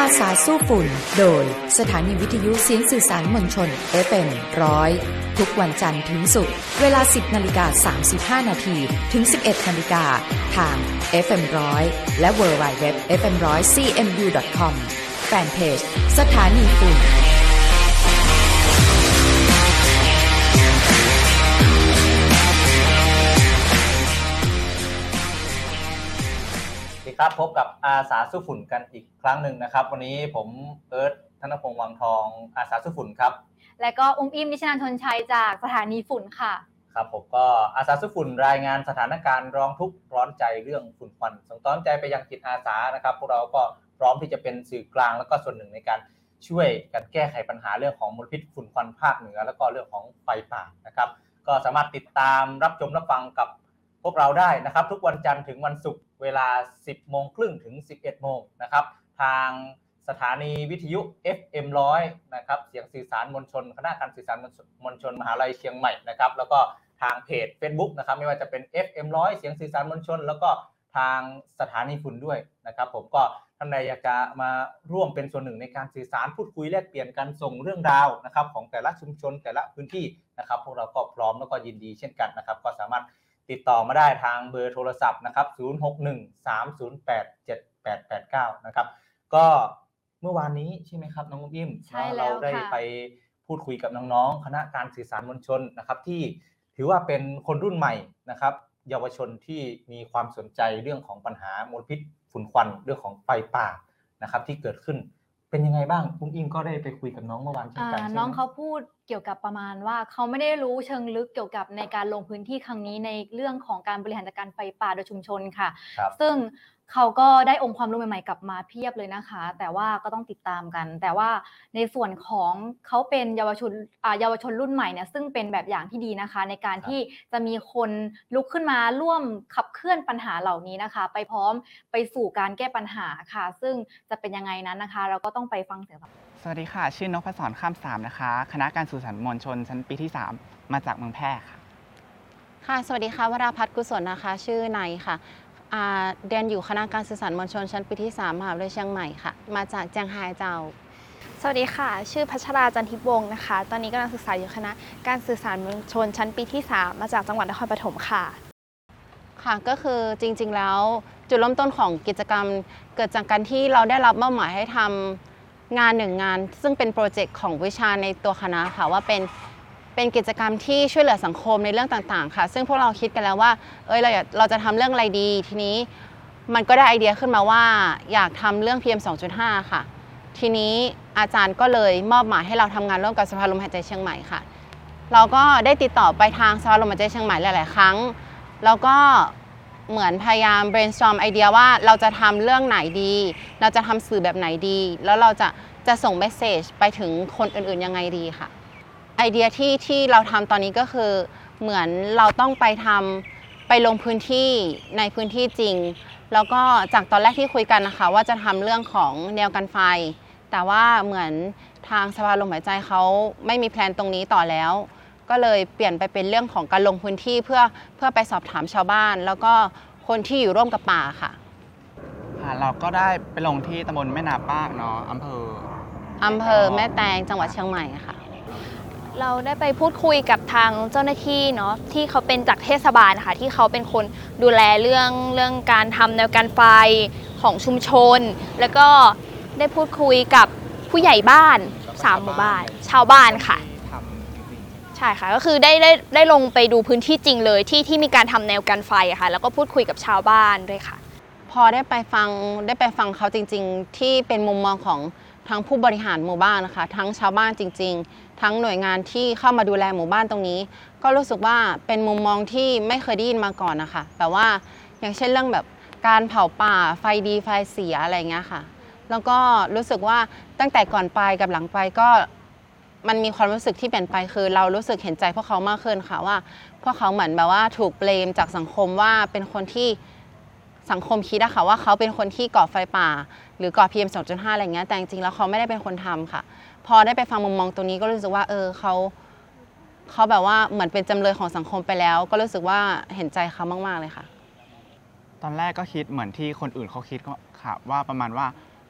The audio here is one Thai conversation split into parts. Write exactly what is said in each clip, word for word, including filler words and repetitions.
อาสาสู้ฝุ่นโดยสถานีวิทยุเสียงสื่อสารมวลชน เอฟ เอ็ม หนึ่งร้อยทุกวันจันทร์ถึงศุกร์เวลา สิบนาฬิกาสามสิบห้านาทีถึง สิบเอ็ดนาฬิกาทาง เอฟ เอ็ม หนึ่งร้อยและ ดับเบิลยู ดับเบิลยู ดับเบิลยู ดอท เอฟ เอ็ม หนึ่งร้อย ซี เอ็ม ยู ดอท คอม แฟนเพจสถานีฝุ่นครับพบกับอาสาสู้ฝุ่นกันอีกครั้งหนึ่งนะครับวันนี้ผมเอิร์ธธนพงษ์วังทองอาสาสู้ฝุ่นครับและก็อุ้มอิมนิชนันท์ ธนชัยจากสถานีฝุ่นค่ะครับผมก็อาสาสู้ฝุ่นรายงานสถานการณ์ร้องทุกข์ร้อนใจเรื่องฝุ่นควันส่งต่อใจไปยังจิตอาสานะครับพวกเราก็พร้อมที่จะเป็นสื่อกลางแล้วก็ส่วนหนึ่งในการช่วยกันแก้ไขปัญหาเรื่องของมลพิษฝุ่นควันภาคเหนือแล้วก็เรื่องของไฟป่านะครับก็สามารถติดตามรับชมรับฟังกับพวกเราได้นะครับทุกวันจันทร์ถึงวันศุกร์เวลา สิบโมงครึ่งถึง สิบเอ็ดโมงนะครับทางสถานีวิทยุ เอฟ เอ็ม หนึ่งร้อยนะครับเสียงสื่อสารมวลชนคณะการสื่อสารมวลชนมหาวิทยาลัยเชียงใหม่นะครับแล้วก็ทางเพจ Facebook นะครับไม่ว่าจะเป็น เอฟ เอ็ม หนึ่งร้อยเสียงสื่อสารมวลชนแล้วก็ทางสถานีฝุ่นด้วยนะครับผมก็ท่านใดอยากจะมาร่วมเป็นส่วนหนึ่งในการสื่อสารพูดคุยแลกเปลี่ยนกันส่งเรื่องราวนะครับของแต่ละชุมชนแต่ละพื้นที่นะครับพวกเราก็พร้อมแล้วก็ยินดีเช่นกันนะครับก็สามารถติดต่อมาได้ทางเบอร์โทรศัพท์นะครับศูนย์ หก หนึ่ง สาม ศูนย์ แปด เจ็ด แปด แปด เก้านะครับก็เมื่อวานนี้ใช่ไหมครับน้องยิ้มเราได้ไปพูดคุยกับน้องๆคณะการสื่อสารมวลชนนะครับที่ถือว่าเป็นคนรุ่นใหม่นะครับเยาวชนที่มีความสนใจเรื่องของปัญหามลพิษฝุ่นควันเรื่องของไฟป่านะครับที่เกิดขึ้นเป็นยังไงบ้างคุณอิงก็ได้ไปคุยกับน้องเมื่อวานเช่นกันน้องเขาพูดเกี่ยวกับประมาณว่าเขาไม่ได้รู้เชิงลึกเกี่ยวกับในการลงพื้นที่ครั้งนี้ในเรื่องของการบริหารจัดการไฟป่าโดยชุมชนค่ะซึ่งเขาก็ได้องค์ความรู้ใหม่ๆกลับมาเพียบเลยนะคะแต่ว่าก็ต้องติดตามกันแต่ว่าในส่วนของเขาเป็นเยาวชนเยาวชนรุ่นใหม่เนี่ยซึ่งเป็นแบบอย่างที่ดีนะคะในการที่จะมีคนลุกขึ้นมาร่วมขับเคลื่อนปัญหาเหล่านี้นะคะไปพร้อมไปสู่การแก้ปัญหาค่ะซึ่งจะเป็นยังไงนั้นนะคะเราก็ต้องไปฟังเสียงสวัสดีค่ะชื่อนพศรข้ามสามนะคะคณะการสื่อสารมวลชนชั้นปีที่สามมาจากเมืองแพร่ค่ะค่ะสวัสดีค่ะวราภัทรกุศลนะคะชื่อนายค่ะเรียนอยู่คณะการสื่อสารมวลชนชั้นปีที่สามมหาวิทยาลัยเชียงใหม่ค่ะมาจากเจียงไฮ้เจ้าสวัสดีค่ะชื่อพัชราจันทิพย์วงศ์นะคะตอนนี้กำลังศึกษาอยู่คณะการสื่อสารมวลชนชั้นปีที่สามมาจากจังหวัดนครปฐมค่ะค่ะก็คือจริงๆแล้วจุดเริ่มต้นของกิจกรรมเกิดจากการที่เราได้รับมอบหมายให้ทำงานหนึ่งงานซึ่งเป็นโปรเจกต์ของวิชาในตัวคณะค่ะว่าเป็นเป็นกิจกรรมที่ช่วยเหลือสังคมในเรื่องต่างๆค่ะซึ่งพวกเราคิดกันแล้วว่าเอ้ยเราเราจะทำเรื่องอะไรดีทีนี้มันก็ได้ไอเดียขึ้นมาว่าอยากทำเรื่อง พี เอ็ม สองจุดห้า ค่ะทีนี้อาจารย์ก็เลยมอบหมายให้เราทำงานร่วมกับสภาลมหายใจเชียงใหม่ค่ะเราก็ได้ติดต่อไปทางสภาลมหายใจเชียงใหม่หลายๆครั้งแล้วก็เหมือนพยายาม brainstorm ไอเดียว่าเราจะทำเรื่องไหนดีเราจะทำสื่อแบบไหนดีแล้วเราจะจะส่งเมสเสจไปถึงคนอื่นๆยังไงดีค่ะไอเดียที่ที่เราทำตอนนี้ก็คือเหมือนเราต้องไปทำไปลงพื้นที่ในพื้นที่จริงแล้วก็จากตอนแรกที่คุยกันนะคะว่าจะทำเรื่องของแนวกันไฟแต่ว่าเหมือนทางสภาลมหายใจเขาไม่มีแพลนตรงนี้ต่อแล้วก็เลยเปลี่ยนไปเป็นเรื่องของการลงพื้นที่เพื่อเพื่อไปสอบถามชาวบ้านแล้วก็คนที่อยู่ร่วมกับป่าค่ะเราก็ได้ไปลงที่ตำบลแม่นาปากเนาะอำเภออำเภอแม่แตงจังหวัดเชียงใหม่ค่ะเราได้ไปพูดคุยกับทางเจ้าหน้าที่เนาะที่เขาเป็นจากเทศบาลค่ะที่เขาเป็นคนดูแลเรื่องเรื่องการทำแนวกันไฟของชุมชนแล้วก็ได้พูดคุยกับผู้ใหญ่บ้านสามหมู่บ้านชาวบ้านค่ะใช่ค่ะก็คือได้ได้ได้ลงไปดูพื้นที่จริงเลยที่ที่มีการทำแนวกันไฟค่ะแล้วก็พูดคุยกับชาวบ้านด้วยค่ะพอได้ไปฟังได้ไปฟังเขาจริงๆที่เป็นมุมมองของทั้งผู้บริหารหมู่บ้านนะคะทั้งชาวบ้านจริงๆทั้งหน่วยงานที่เข้ามาดูแลหมู่บ้านตรงนี้ก็รู้สึกว่าเป็นมุมมองที่ไม่เคยได้ยินมาก่อนนะคะแต่ว่าอย่างเช่นเรื่องแบบการเผาป่าไฟดีไฟเสียอะไรเงี้ยค่ะแล้วก็รู้สึกว่าตั้งแต่ก่อนไปกับหลังไปก็มันมีความรู้สึกที่เปลี่ยนไปคือเรารู้สึกเห็นใจพวกเขามากขึ้นค่ะว่าพวกเขาเหมือนแบบว่าถูกเบลมจากสังคมว่าเป็นคนที่สังคมคิดอะค่ะว่าเขาเป็นคนที่ก่อไฟป่าหรือก่อ พี เอ็ม สองจุดห้า อะไรเงี้ยแต่จริงๆแล้วเขาไม่ได้เป็นคนทำค่ะพอได้ไปฟังมุมมองตรงนี้ก็รู้สึกว่าเออเขาเขาแบบว่าเหมือนเป็นจำเลยของสังคมไปแล้วก็รู้สึกว่าเห็นใจเขามากๆเลยค่ะตอนแรกก็คิดเหมือนที่คนอื่นเขาคิดก็ค่ะว่าประมาณว่า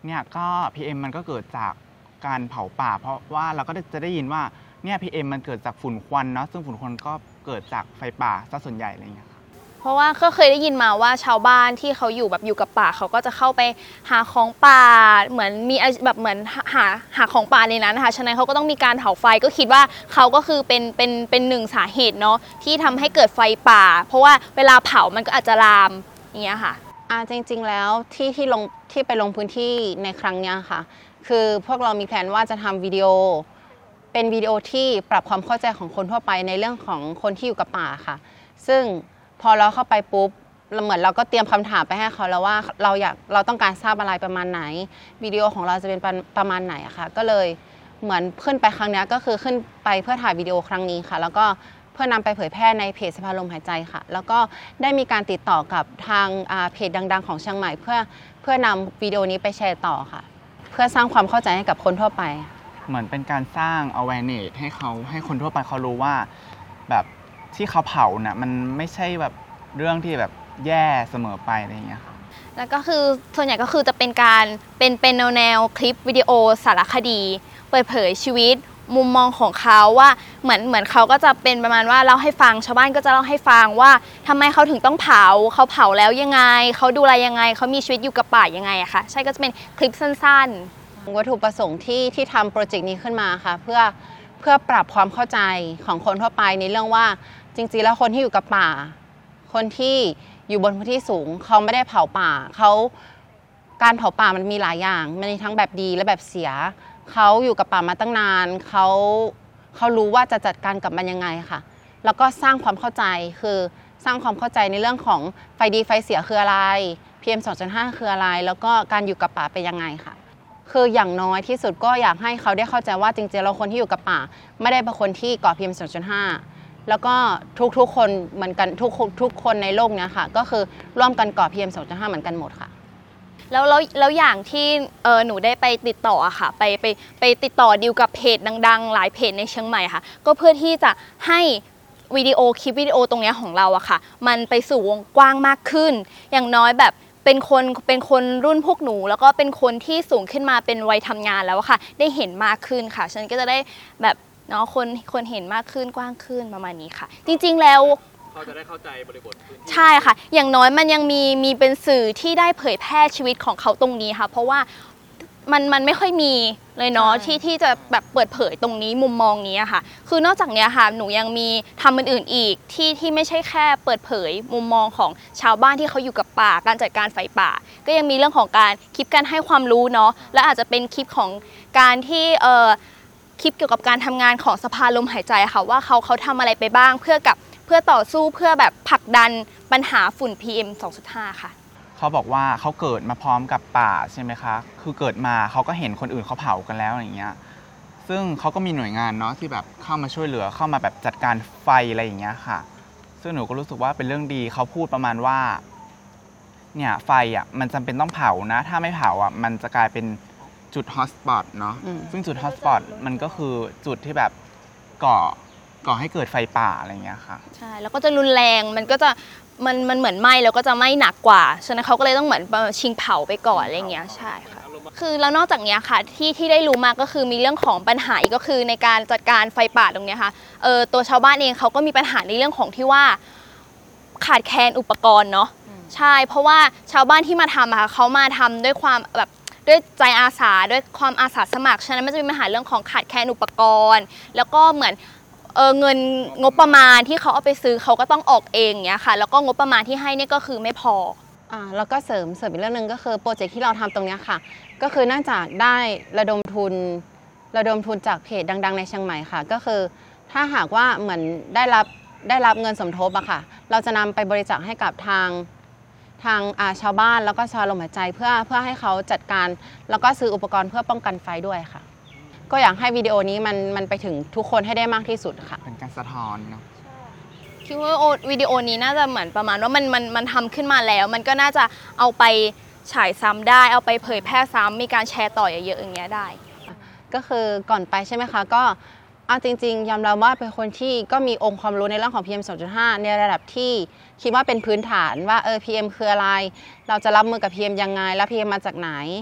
เนี่ยก็ พี เอ็ม มันก็เกิดจากการเผาป่าเพราะว่าเราก็จะได้ยินว่าเนี่ย พี เอ็ม มันเกิดจากฝุ่นควันเนาะซึ่งฝุ่นควันก็เกิดจากไฟป่าซะส่วนใหญ่อะไรอย่างเงี้ยเพราะว่าก็เคยได้ยินมาว่าชาวบ้านที่เขาอยู่แบบอยู่กับป่าเขาก็จะเข้าไปหาของป่าเหมือนมีแบบเหมือนหาหาของป่าในนั้นนะคะฉะนั้นเขาก็ต้องมีการเผาไฟก็คิดว่าเขาก็คือเป็นเป็นเป็นหนึ่งสาเหตุเนาะที่ทำให้เกิดไฟป่าเพราะว่าเวลาเผามันก็อาจจะลามอย่างเงี้ยค่ะอ่าจริงๆแล้วที่ที่ลงที่ไปลงพื้นที่ในครั้งนี้ค่ะคือพวกเรามีแผนว่าจะทำวิดีโอเป็นวิดีโอที่ปรับความเข้าใจของคนทั่วไปในเรื่องของคนที่อยู่กับป่าค่ะซึ่งพอเราเข้าไปปุ๊บเหมือนเราก็เตรียมคำถามไปให้เขาแล้วว่าเราอยากเราต้องการทราบอะไรประมาณไหนวิดีโอของเราจะเป็นประมาณไหนอะค่ะก็เลยเหมือนขึ้นไปครั้งนี้ก็คือขึ้นไปเพื่อถ่ายวิดีโอครั้งนี้ค่ะแล้วก็เพื่อนำไปเผยแพร่ในเพจสภาลมหายใจค่ะแล้วก็ได้มีการติดต่อกับทางเพจดังๆของเชียงใหม่เพื่อเพื่อนำวิดีโอนี้ไปแชร์ต่อค่ะเพื่อสร้างความเข้าใจให้กับคนทั่วไปเหมือนเป็นการสร้าง awareness ให้เขาให้คนทั่วไปเขารู้ว่าแบบที่เขาเผาน่ะมันไม่ใช่แบบเรื่องที่แบบแย่เสมอไปอะไรอย่างเงี้ยแล้วก็คือส่วนใหญ่ก็คือจะเป็นการเป็นเป็นแนวแนวคลิปวิดีโอสารคดีเปิดเผยชีวิตมุมมองของเขาว่าเหมือนเหมือนเขาก็จะเป็นประมาณว่าเล่าให้ฟังชาวบ้านก็จะเล่าให้ฟังว่าทำไมเขาถึงต้องเผาเขาเผาแล้วยังไงเขาดูแลยังไงเขามีชีวิตอยู่กับป่ายังไงอะค่ะใช่ก็จะเป็นคลิปสั้นๆวัตถุประสงค์ที่ที่ทำโปรเจกต์นี้ขึ้นมาค่ะเพื่อเพื่อปรับความเข้าใจของคนทั่วไปในเรื่องว่าจริงๆแล้วคนที่อยู่กับป่าคนที่อยู่บนพื้นที่สูงเขาไม่ได้เผาป่าเขาการเผาป่ามันมีหลายอย่างมันมีทั้งแบบดีและแบบเสียเขาอยู่กับป่ามาตั้งนานเขาเขารู้ว่าจะจัดการกับมันยังไงค่ะแล้วก็สร้างความเข้าใจคือสร้างความเข้าใจในเรื่องของไฟดีไฟเสียคืออะไร พี เอ็ม สองจุดห้า คืออะไรแล้วก็การอยู่กับป่าเป็นยังไงค่ะคืออย่างน้อยที่สุดก็อยากให้เขาได้เข้าใจว่าจริงๆเราคนที่อยู่กับป่าไม่ได้เป็นคนที่ก่อ พี เอ็ม สองจุดห้าแล้วก็ทุกๆคนเหมือนกันทุกทุกคนในโลกนี้ค่ะก็คือร่วมกันก่อ พี เอ็ม สองจุดห้า เหมือนกันหมดค่ะแล้วแล้วแล้วอย่างที่เออหนูได้ไปติดต่ออะค่ะไปไปไปติดต่อดีลกับเพจดังๆหลายเพจในเชียงใหม่ค่ะก็เพื่อที่จะให้วิดีโอคลิปวิดีโอตรงนี้ของเราอะค่ะมันไปสู่วงกว้างมากขึ้นอย่างน้อยแบบเป็นคนเป็นคนรุ่นพวกหนูแล้วก็เป็นคนที่สูงขึ้นมาเป็นวัยทำงานแล้วค่ะได้เห็นมากขึ้นค่ะฉันก็จะได้แบบเนาะคนคนเห็นมากขึ้นกว้างขึ้นประมาณนี้ค่ะจริงๆแล้วเขาจะได้เข้าใจบริบทใช่ค่ะอย่างน้อยมันยังมีมีเป็นสื่อที่ได้เผยแพร่ชีวิตของเขาตรงนี้ค่ะเพราะว่ามันมันไม่ค่อยมีเลยเนาะที่ที่จะแบบเปิดเผยตรงนี้มุมมองนี้ค่ะคือนอกจากนี้ค่ะหนูยังมีทำอื่นๆอีกที่ที่ไม่ใช่แค่เปิดเผยมุมมองของชาวบ้านที่เขาอยู่กับป่าการจัดการไฟป่าก็ยังมีเรื่องของการคลิปการให้ความรู้เนาะและอาจจะเป็นคลิปของการที่เอ่อคลิปเกี่ยวกับการทำงานของสภาลมหายใจค่ะว่าเขาเขาทำอะไรไปบ้างเพื่อกับเพื่อต่อสู้เพื่อแบบผลักดันปัญหาฝุ่น พี เอ็ม สองจุดห้า ค่ะเขาบอกว่าเขาเกิดมาพร้อมกับป่าใช่ไหมคะคือเกิดมาเขาก็เห็นคนอื่นเขาเผากันแล้วอย่างเงี้ยซึ่งเขาก็มีหน่วยงานเนาะที่แบบเข้ามาช่วยเหลือเข้ามาแบบจัดการไฟอะไรอย่างเงี้ยค่ะซึ่งหนูก็รู้สึกว่าเป็นเรื่องดีเขาพูดประมาณว่าเนี่ยไฟอ่ะมันจำเป็นต้องเผานะถ้าไม่เผาอ่ะมันจะกลายเป็นจุดฮอตสปอตเนาะซึ่งจุดฮอตสปอตมันก็คือจุดที่แบบก่อก่อให้เกิดไฟป่าอะไรอย่างเงี้ยค่ะใช่แล้วก็จะรุนแรงมันก็จะมันมันเหมือนไหม้แล้วก็จะไหม้หนักกว่าฉะนั้นเขาก็เลยต้องเหมือนชิงเผาไปก่อนอะไรเงี้ยใช่ค่ะคือแล้วนอกจากนี้ค่ะที่ที่ได้รู้มาก็คือมีเรื่องของปัญหาอีกก็คือในการจัดการไฟป่าตรงนี้ค่ะเออตัวชาวบ้านเองเขาก็มีปัญหาในเรื่องของที่ว่าขาดแคลนอุปกรณ์เนาะใช่เพราะว่าชาวบ้านที่มาทำอะค่ะเขามาทำด้วยความแบบด้วยใจอาสาด้วยความอาสาสมัครฉะนั้นมันจะมีปัญหาเรื่องของขาดแคลนอุปกรณ์แล้วก็เหมือนเออเงินงบประมาณที่เขาเอาไปซื้อเขาก็ต้องออกเองเนี้ยค่ะแล้วก็งบประมาณที่ให้เนี่ยก็คือไม่พออ่าแล้วก็เสริมเสริมอีกเรื่องนึงก็คือโปรเจกต์ที่เราทำตรงนี้ค่ะก็คือเนื่องจากได้ระดมทุนระดมทุนจากเพจดังๆในเชียงใหม่ค่ะก็คือถ้าหากว่าเหมือนได้รับได้รับเงินสมทบอะค่ะเราจะนำไปบริจาคให้กับทางทางชาวบ้านแล้วก็ชาวลมหายใจเพื่อเพื่อให้เขาจัดการแล้วก็ซื้ออุปกรณ์เพื่อป้องกันไฟด้วยค่ะก็อยากให้วิดีโอนี้มันมันไปถึงทุกคนให้ได้มากที่สุดค่ะเป็นการสะท้อนเนาะคิดว่าวิดีโอนี้น่าจะเหมือนประมาณว่ามันมันมันทำขึ้นมาแล้วมันก็น่าจะเอาไปฉายซ้ำได้เอาไปเผยแพร่ซ้ำมีการแชร์ต่อเยอะๆอย่างเงี้ยได้ก็คือก่อนไปใช่ไหมคะก็เอาจริงๆยอมรับว่าเป็นคนที่ก็มีองค์ความรู้ในเรื่องของ พี เอ็ม สองจุดห้า ในระดับที่คิดว่าเป็นพื้นฐานว่าเออ พี เอ็ม คืออะไรเราจะรับมือกับ พี เอ็ม ยังไงแล้ว พี เอ็ม มาจากไหน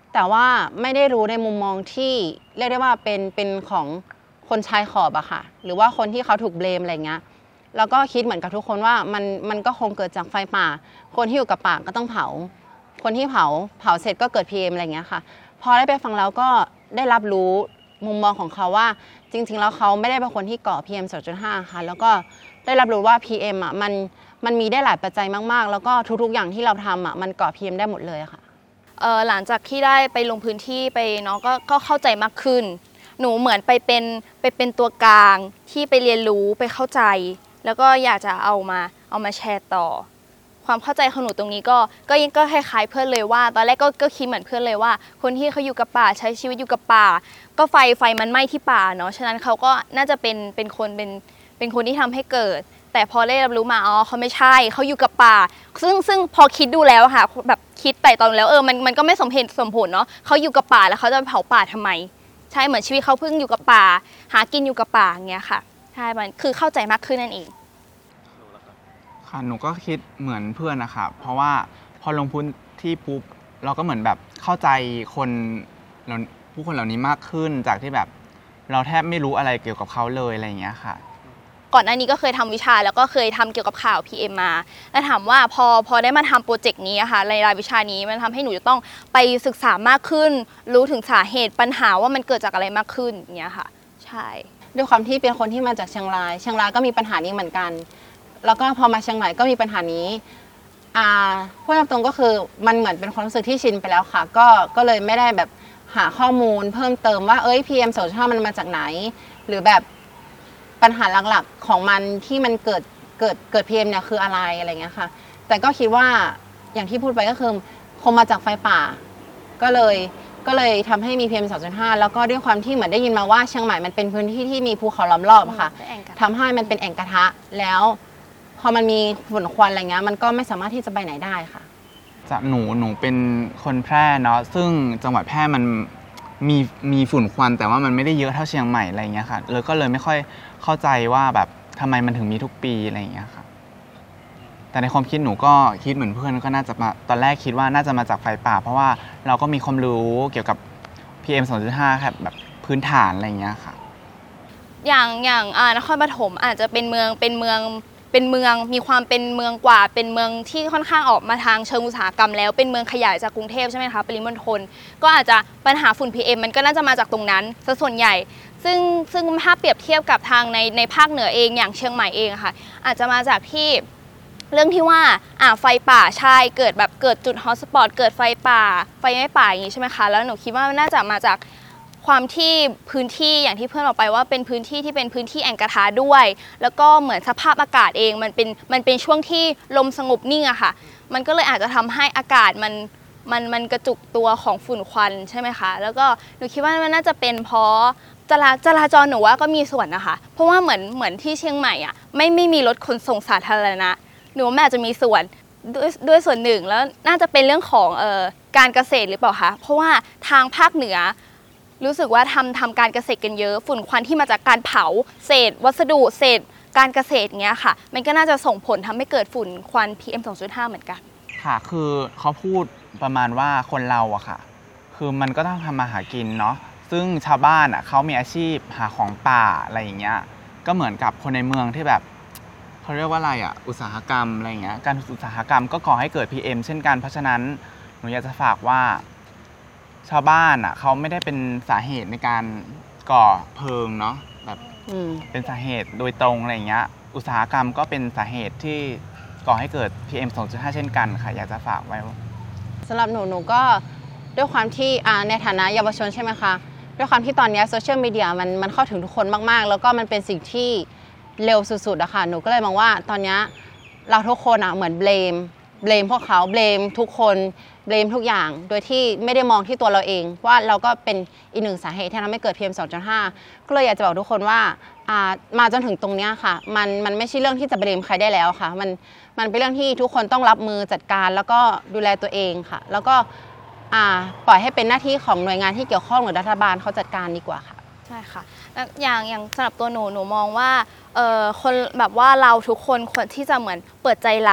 แต่ว่าไม่ได้รู้ในมุมมองที่เรียกได้ว่าเป็นเป็นของคนชายขอบอะค่ะหรือว่าคนที่เขาถูกเบลมอะไรเงี้ยแล้วก็คิดเหมือนกับทุกคนว่ามันมันก็คงเกิดจากไฟป่าคนที่อยู่กับป่าก็ต้องเผาคนที่เผาเผาเสร็จก็เกิด พี เอ็ม อะไรเงี้ยค่ะพอได้ไปฟังแล้วก็ได้รับรู้มุมมองของเขาว่าจริงๆแล้วเขาไม่ได้เป็นคนที่ก่อ พี เอ็ม สองจุดห้า ค่ะแล้วก็ได้รับรู้ว่า พี เอ็ม อ่ะมันมันมีได้หลายปัจจัยมากๆแล้วก็ทุกๆอย่างที่เราทำอ่ะมันก่อ พี เอ็ม ได้หมดเลยค่ะเออหลังจากที่ได้ไปลงพื้นที่ไปเนาะก็ก็เข้าใจมากขึ้นหนูเหมือนไปเป็นไปเป็นตัวกลางที่ไปเรียนรู้ไปเข้าใจแล้วก็อยากจะเอามาเอามาแชร์ต่อความเข้าใจของหนูตรงนี้ก็ก็ยังก็คล้ายๆเพื่อนเลยว่าตอนแรกก็ก็คิดเหมือนเพื่อนเลยว่าคนที่เขาอยู่กับป่าใช้ชีวิตอยู่กับป่าก็ไฟไฟมันไหม้ที่ป่าเนาะฉะนั้นเขาก็น่าจะเป็นเป็นคนเป็นเป็นคนที่ทำให้เกิดแต่พอได้รับรู้มาอ๋อเขาไม่ใช่เขาอยู่กับป่าซึ่งซึ่งพอคิดดูแล้วค่ะแบบคิดไต่ตองแล้วเออมันมันก็ไม่สมเหตุสมผลเนาะเขาอยู่กับป่าแล้วเขาจะเผาป่าทำไมใช่เหมือนชีวิตเขาเพิ่งอยู่กับป่าหากินอยู่กับป่าอย่างเงี้ยค่ะใช่มันคือเข้าใจมากขึ้นนั่นเองค่ะหนูก็คิดเหมือนเพื่อนนะคะเพราะว่าพอลงพื้นที่ปุ๊บเราก็เหมือนแบบเข้าใจคนผู้คนเหล่านี้มากขึ้นจากที่แบบเราแทบไม่รู้อะไรเกี่ยวกับเขาเลยอะไรอย่างเงี้ยค่ะก่อนหน้านี้ก็เคยทำวิชาแล้วก็เคยทำเกี่ยวกับข่าว พี เอ็ม มาแล้วถามว่าพอพอได้มาทำโปรเจกต์นี้ค่ะในรายวิชานี้มันทำให้หนูจะต้องไปศึกษามากขึ้นรู้ถึงสาเหตุปัญหาว่ามันเกิดจากอะไรมากขึ้นอย่างเงี้ยค่ะใช่ด้วยความที่เป็นคนที่มาจากเชียงรายเชียงรายก็มีปัญหานี้เหมือนกันแล้วก็พอมาเชียงใหม่ก็มีปัญหานี้อ่าพูดตรงๆก็คือมันเหมือนเป็นความรู้สึกที่ชินไปแล้วค่ะก็ก็เลยไม่ได้แบบหาข้อมูลเพิ่มเติมว่าเอ้ย พี เอ็ม สองจุดห้า มันมาจากไหนหรือแบบปัญหาหลักๆของมันที่มันเกิดเกิดเกิด พี เอ็ม เนี่ยคืออะไรอะไรเงี้ยค่ะแต่ก็คิดว่าอย่างที่พูดไปก็คือคงมาจากไฟป่าก็เลยก็เลยทำให้มี พี เอ็ม สองจุดห้า แล้วก็ด้วยความที่เหมือนได้ยินมาว่าเชียงใหม่มันเป็นพื้นที่ที่มีภูเขาล้อมรอบค่ะทำให้มันเป็นแอ่งกระทะแล้วพอมันมีฝุ่นควันอะไรเงี้ยมันก็ไม่สามารถที่จะไปไหนได้ค่ะจากหนูหนูเป็นคนแพร่เนาะซึ่งจังหวัดแพร่มันมีมีฝุ่นควันแต่ว่ามันไม่ได้เยอะเท่าเชียงใหม่อะไรเงี้ยค่ะเลยก็เลยไม่ค่อยเข้าใจว่าแบบทำไมมันถึงมีทุกปีอะไรเงี้ยค่ะแต่ในความคิดหนูก็คิดเหมือนเพื่อนก็น่าจะมาตอนแรกคิดว่าน่าจะมาจากไฟป่าเพราะว่าเราก็มีความรู้เกี่ยวกับ พี เอ็ม สองจุดห้า ครับแบบพื้นฐานอะไรเงี้ยค่ะอย่างอย่างอ่านครปฐมอาจจะเป็นเมืองเป็นเมืองเป็นเมืองมีความเป็นเมืองกว่าเป็นเมืองที่ค่อนข้างออกมาทางเชิงอุตสาหกรรมแล้วเป็นเมืองขยายจากกรุงเทพใช่ไหมคะปริมณฑลก็อาจจะปัญหาฝุ่น พี เอ็ม มันก็น่าจะมาจากตรงนั้นซะส่วนใหญ่ซึ่งซึ่งถ้าเปรียบเทียบกับทางในในภาคเหนือเองอย่างเชียงใหม่เองค่ะอาจจะมาจากที่เรื่องที่ว่าอ่าไฟป่าใช่เกิดแบบเกิดจุดฮอตสปอตเกิดไฟป่าไฟไม่ป่าอย่างนี้ใช่ไหมคะแล้วหนูคิดว่าน่าจะมาจากความที่พื้นที่อย่างที่เพื่อนบอกไปว่าเป็นพื้นที่ที่เป็นพื้นที่แอ่งกระทะด้วยแล้วก็เหมือนสภาพอากาศเองมันเป็นมันเป็นช่วงที่ลมสงบนิ่งอะค่ะมันก็เลยอาจจะทำให้อากาศมันมันมันกระจุกตัวของฝุ่นควันใช่ไหมคะแล้วก็หนูคิดว่ามันน่าจะเป็นเพราะจราจราจรหนูว่าก็มีส่วนนะคะเพราะว่าเหมือนเหมือนที่เชียงใหม่อะไม่ไม่มีรถขนส่งสาธารณะหนูว่ามันอาจจะมีส่วนด้วยด้วยส่วนหนึ่งแล้วน่าจะเป็นเรื่องของเอ่อการเกษตรหรือเปล่าคะเพราะว่าทางภาคเหนือรู้สึกว่าทำทำการเกษตรกันเยอะฝุ่นควันที่มาจากการเผาเศษวัสดุเศษการเกษตรเงี้ยค่ะมันก็น่าจะส่งผลทำให้เกิดฝุ่นควัน พี เอ็ม สองจุดห้า เหมือนกันค่ะคือเขาพูดประมาณว่าคนเราอะค่ะคือมันก็ต้องทำมาหากินเนาะซึ่งชาวบ้านอะเขามีอาชีพหาของป่าอะไรอย่างเงี้ยก็เหมือนกับคนในเมืองที่แบบเขาเรียกว่าอะไรอะอุตสาหกรรมอะไรอย่างเงี้ยการอุตสาหกรรมก็ก่อให้เกิด พี เอ็ม เช่นกันเพราะฉะนั้นหนูอยากจะฝากว่าชาวบ้านอ่ะเขาไม่ได้เป็นสาเหตุในการก่อเพลิงเนาะแบบเป็นสาเหตุโดยตรงอะไรอย่างเงี้ยอุตสาหกรรมก็เป็นสาเหตุที่ก่อให้เกิด พี เอ็ม สองจุดห้า เช่นกันค่ะอยากจะฝากไว้สำหรับหนูหนูก็ด้วยความที่ในฐานะเยาวชนใช่ไหมคะด้วยความที่ตอนนี้โซเชียลมีเดียมันมันเข้าถึงทุกคนมากๆแล้วก็มันเป็นสิ่งที่เร็วสุดๆอะค่ะหนูก็เลยมองว่าตอนนี้เราทุกคนอะเหมือนเบลมเบลมพวกเขาเบลมทุกคนเบลมทุกอย่างโดยที่ไม่ได้มองที่ตัวเราเองว่าเราก็เป็นอีกหนึ่งสาเหตุที่ทำให้เกิด พี เอ็ม สองจุดห้า ก็เลยอยากจะบอกทุกคนว่ามาจนถึงตรงนี้ค่ะมันมันไม่ใช่เรื่องที่จะเบลมใครได้แล้วค่ะมันมันเป็นเรื่องที่ทุกคนต้องรับมือจัดการแล้วก็ดูแลตัวเองค่ะแล้วก็ปล่อยให้เป็นหน้าที่ของหน่วยงานที่เกี่ยวข้องหรือรัฐบาลเขาจัดการดีกว่าค่ะใช่ค่ะแล้วอย่างอย่างสำหรับตัวหนูหนูมองว่าเอ่อคนแบบว่าเราทุกคนควรที่จะเหมือนเปิดใจรับ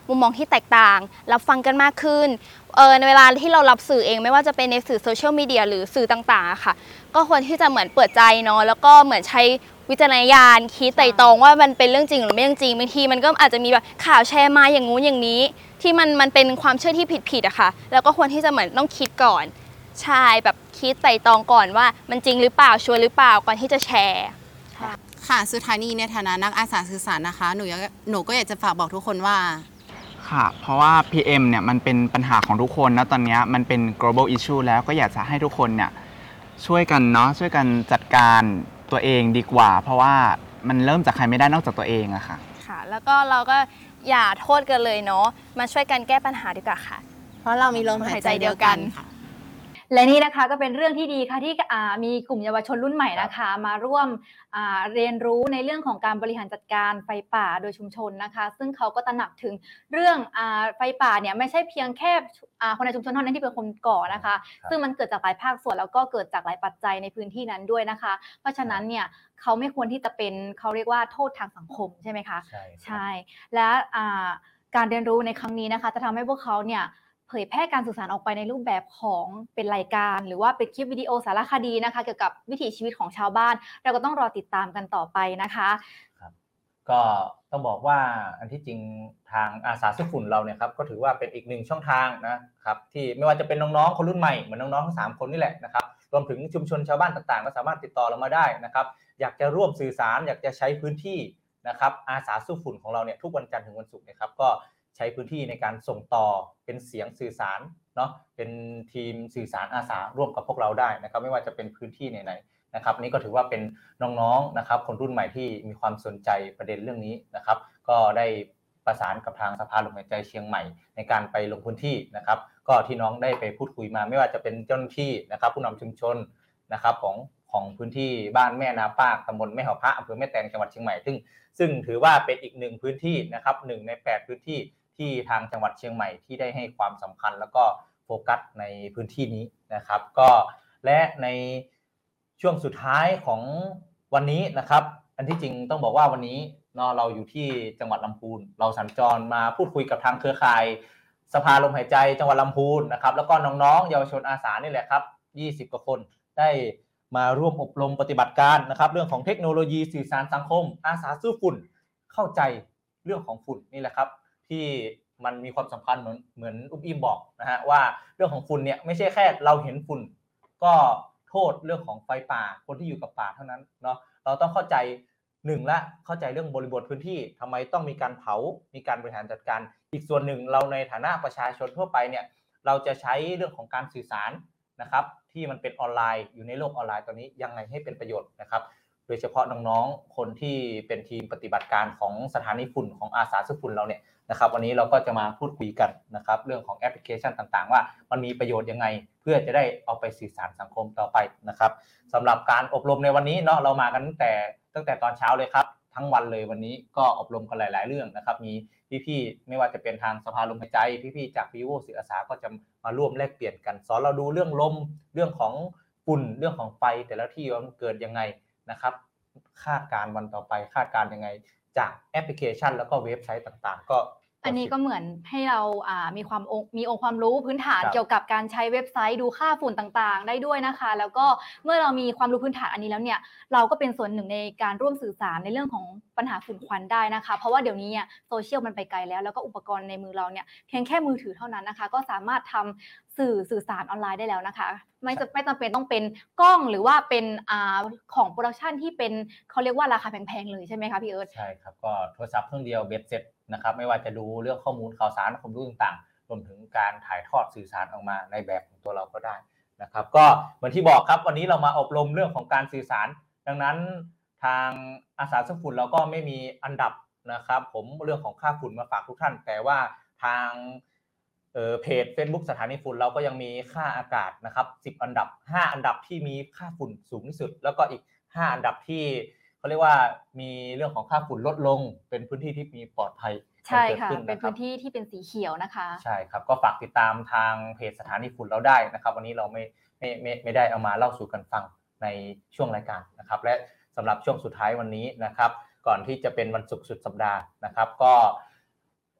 มุมมองที่แตกต่างรับฟังกันมากขึ้นเออในเวลาที่เรารับสื่อเองไม่ว่าจะเป็นในสื่อโซเชียลมีเดียหรือสื่อต่างๆค่ะก็ควรที่จะเหมือนเปิดใจเนาะแล้วก็เหมือนใช้วิจารณญาณคิดไตร่ตรองว่ามันเป็นเรื่องจริงหรือไม่จริงบางทีมันก็อาจจะมีแบบข่าวแชร์มาอย่างงู้นอย่างนี้ที่มันมันเป็นความเชื่อที่ผิดๆอะค่ะแล้วก็ควรที่จะเหมือนต้องคิดก่อนใช่แบบคิดไตร่ตรองก่อนว่ามันจริงหรือเปล่าชัวร์หรือเปล่าก่อนที่จะแชร์ค่ะสุดท้ายนี้ในฐานะนักอาสาสื่อสารนะคะหนูหนูก็อยากจะฝากบอกทุกคนว่าค่ะเพราะว่า พี เอ็ม เนี่ยมันเป็นปัญหาของทุกคนนะตอนนี้มันเป็น global issue แล้วก็อยากจะให้ทุกคนเนี่ยช่วยกันเนาะช่วยกันจัดการตัวเองดีกว่าเพราะว่ามันเริ่มจากใครไม่ได้นอกจากตัวเองอะค่ะค่ะแล้วก็เราก็อย่าโทษกันเลยเนาะมาช่วยกันแก้ปัญหาดีกว่าค่ะเพราะเรามีลมหายใจเดียวกันค่ะและนี่นะคะก็เป็นเรื่องที่ดีค่ะที่มีกลุ่มเยาวชนรุ่นใหม่นะคะมาร่วมเรียนรู้ในเรื่องของการบริหารจัดการไฟป่าโดยชุมชนนะคะซึ่งเขาก็ตระหนักถึงเรื่องไฟป่าเนี่ยไม่ใช่เพียงแค่คนในชุมชนเท่านั้นที่เป็นคนก่อนะคะซึ่งมันเกิดจากหลายภาคส่วนแล้วก็เกิดจากหลายปัจจัยในพื้นที่นั้นด้วยนะคะเพราะฉะนั้นเนี่ยเขาไม่ควรที่จะเป็นเขาเรียกว่าโทษทางสังคมใช่ไหมคะใช่ใช่และการเรียนรู้ในครั้งนี้นะคะจะทำให้พวกเขาเนี่ยเผยแพร่การสื่อสารออกไปในรูปแบบของเป็นรายการหรือว่าเป็นคลิปวิดีโอสารคดีนะคะเกี่ยวกับวิถีชีวิตของชาวบ้านเราก็ต้องรอติดตามกันต่อไปนะคะครับก็ต้องบอกว่าอันที่จริงทางอาสาสู้ฝุ่นเราเนี่ยครับก็ถือว่าเป็นอีกหนึ่งช่องทางนะครับที่ไม่ว่าจะเป็นน้องๆคนรุ่นใหม่เหมือนน้องๆทั้งสามคนนี่แหละนะครับรวมถึงชุมชนชาวบ้านต่างๆก็สามารถติดต่อเรามาได้นะครับอยากจะร่วมสื่อสารอยากจะใช้พื้นที่นะครับอาสาสู้ฝุ่นของเราเนี่ยทุกวันจันทร์ถึงวันศุกร์นะครับก็ใช้พื้นที่ในการส่งต่อเป็นเสียงสื่อสารเนาะเป็นทีมสื่อสารอาสาร่วมกับพวกเราได้นะครับไม่ว่าจะเป็นพื้นที่ไหนๆนะครับนี่ก็ถือว่าเป็นน้องๆนะครับคนรุ่นใหม่ที่มีความสนใจประเด็นเรื่องนี้นะครับก็ได้ประสานกับทางสภาลมหายใจเชียงใหม่ในการไปลงพื้นที่นะครับก็ที่น้องได้ไปพูดคุยมาไม่ว่าจะเป็นเจ้าหน้าที่นะครับผู้นำชุมชนนะครับของของพื้นที่บ้านแม่นาปากตำบลแม่หอพระอำเภอแม่แตงจังหวัดเชียงใหม่ซึ่งซึ่งถือว่าเป็นอีกหนึ่งพื้นที่นะครับหนึ่งในแปดพื้นที่ที่ทางจังหวัดเชียงใหม่ที่ได้ให้ความสำคัญแล้วก็โฟกัสในพื้นที่นี้นะครับก็และในช่วงสุดท้ายของวันนี้นะครับอันที่จริงต้องบอกว่าวันนี้เนาะเราอยู่ที่จังหวัดลำพูนเราสัญจรมาพูดคุยกับทางเครือข่ายสภาลมหายใจจังหวัดลำพูนนะครับแล้วก็น้องๆเยาวชนอาสานี่แหละครับยี่สิบกว่าคนได้มาร่วมอบรมปฏิบัติการนะครับเรื่องของเทคโนโลยีสื่อสารสังคมอาสาสู้ฝุ่นเข้าใจเรื่องของฝุ่นนี่แหละครับที่มันมีความสำคัญเหมือนเหมือนอุ้มอิ่มบอกนะฮะว่าเรื่องของฝุ่นเนี่ยไม่ใช่แค่เราเห็นฝุ่นก็โทษเรื่องของไฟป่าคนที่อยู่กับป่าเท่านั้นเนาะเราต้องเข้าใจหนึ่งละเข้าใจเรื่องบริบทพื้นที่ทำไมต้องมีการเผามีการบริหารจัดการอีกส่วนหนึ่งเราในฐานะประชาชนทั่วไปเนี่ยเราจะใช้เรื่องของการสื่อสารนะครับที่มันเป็นออนไลน์อยู่ในโลกออนไลน์ตอนนี้ยังไงให้เป็นประโยชน์นะครับโดยเฉพาะน้องๆคนที่เป็นทีมปฏิบัติการของสถานีฝุ่นของอาสาสู้ฝุ่นเราเนี่ยนะครับวันนี้เราก็จะมาพูดคุยกันนะครับเรื่องของแอปพลิเคชันต่างๆว่ามันมีประโยชน์ยังไงเพื่อจะได้เอาไปสื่อสารสังคมต่อไปนะครับสำหรับการอบรมในวันนี้เนาะเรามากันตั้งแต่ตั้งแต่ตอนเช้าเลยครับทั้งวันเลยวันนี้ก็อบรมกันหลายๆเรื่องนะครับมีพี่ๆไม่ว่าจะเป็นทางสภาลมหายใจพี่ๆจากวีโวสื่ออาสาก็จะมาร่วมแลกเปลี่ยนกันสอนเราดูเรื่องลมเรื่องของฝุ่นเรื่องของไฟแต่ละที่ว่ามันเกิดยังไงนะครับคาดการวันต่อไปคาดการยังไงจากแอปพลิเคชันแล้วก็เว็บไซต์ต่างๆก็อันนี้ก็เหมือนให้เราอ่ามีความมีองค์ความรู้พื้นฐานเกี่ยวกับการใช้เว็บไซต์ดูค่าฝุ่นต่างๆได้ด้วยนะคะแล้วก็เมื่อเรามีความรู้พื้นฐานอันนี้แล้วเนี่ยเราก็เป็นส่วนหนึ่งในการร่วมสื่อสารในเรื่องของปัญหาฝุ่นควันได้นะคะเพราะว่าเดี๋ยวนี้เนี่ยโซเชียลมันไปไกลแล้วแล้วก็อุปกรณ์ในมือเราเนี่ยเพียงแค่มือถือเท่านั้นนะคะก็สามารถทำสื่อสื่อสารออนไลน์ได้แล้วนะคะไม่จะไม่จำเป็นต้องเป็นกล้องหรือว่าเป็นอ่าของโปรดักชันที่เป็นเขาเรียกว่าราคาแพงๆเลยใช่ไหมคะพี่เอิร์ธใช่ครับก็โทรศัพท์เครื่องเดียวเบ็ดเสร็จนะครับไม่ว่าจะดูเรื่องข้อมูลข่าวสารความรู้ต่างๆรวมถึงการถ่ายทอดสื่อสารออกมาในแบบของตัวเราก็ได้นะครับก็เหมือนที่บอกครับวันนี้เรามาอบรมเรื่องของการสื่อสารดังนั้นทางอาสาสู้ฝุ่นเราก็ไม่มีอันดับนะครับผมเรื่องของค่าฝุ่นมาฝากทุกท่านแต่ว่าทางเอ่อเพจ Facebook สถานีฝุ่นเราก็ยังมีค่าอากาศนะครับสิบอันดับห้าอันดับที่มีค่าฝุ่นสูงที่สุดแล้วก็อีกห้าอันดับที่เขาเรียกว่ามีเรื่องของค่าฝุ่นลดลงเป็นพื้นที่ที่มีปลอดภัยใช่ค่ะเป็นพื้นที่ที่เป็นสีเขียวนะคะใช่ครับก็ฝากติดตามทางเพจสถานีฝุ่นเราได้นะครับวันนี้เราไม่ไม่ไม่ไม่ได้เอามาเล่าสู่กันฟังในช่วงรายการนะครับและสำหรับช่วงสุดท้ายวันนี้นะครับก่อนที่จะเป็นวันศุกร์สุดสัปดาห์นะครับก็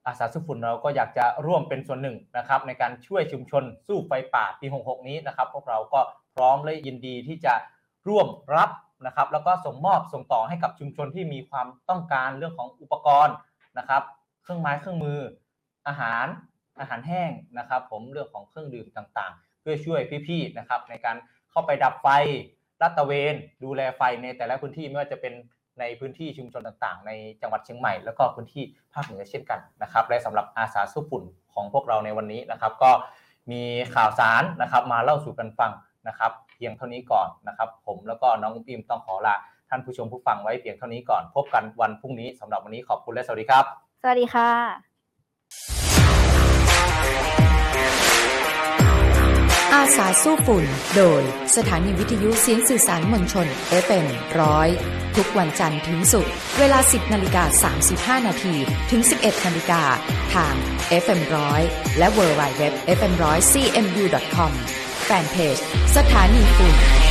อาสาสู้ฝุ่นเราก็อยากจะร่วมเป็นส่วนหนึ่งนะครับในการช่วยชุมชนสู้ไฟป่าปีหกหกนี้นะครับพวกเราก็พร้อมและยินดีที่จะร่วมรับนะครับแล้วก็ส่งมอบส่งต่อให้กับชุมชนที่มีความต้องการเรื่องของอุปกรณ์นะครับเครื่องไม้เครื่องมืออาหารอาหารแห้งนะครับผมเรื่องของเครื่องดื่มต่างๆเพื่อช่วยพี่ๆนะครับในการเข้าไปดับไฟลาดตระเวนดูแลไฟในแต่ละพื้นที่ไม่ว่าจะเป็นในพื้นที่ชุมชนต่างๆในจังหวัดเชียงใหม่แล้วก็พื้นที่ภาคเหนือเช่นกันนะครับและสำหรับอาสาสู้ฝุ่นของพวกเราในวันนี้นะครับก็มีข่าวสารนะครับมาเล่าสู่กันฟังนะครับเพียงเท่านี้ก่อนนะครับผมแล้วก็น้องอิมต้องขอลาท่านผู้ชมผู้ฟังไว้เพียงเท่านี้ก่อนพบกันวันพรุ่งนี้สำหรับวันนี้ขอบคุณและสวัสดีครับสวัสดีค่ะอาสาสู้ฝุ่นโดยสถานีวิทยุเสียงสื่อสารมวลชน เอฟ เอ็ม หนึ่งร้อยทุกวันจันทร์ถึงศุกร์เวลา สิบนาฬิกาสามสิบห้านาทีถึง สิบเอ็ดนาฬิกาทาง เอฟ เอ็ม หนึ่งร้อยและ ดับเบิลยู ดับเบิลยู ดับเบิลยู ดอท เอฟ เอ็ม หนึ่งร้อย ซี เอ็ม ยู ดอท คอม แฟนเพจสถานีฝุ่น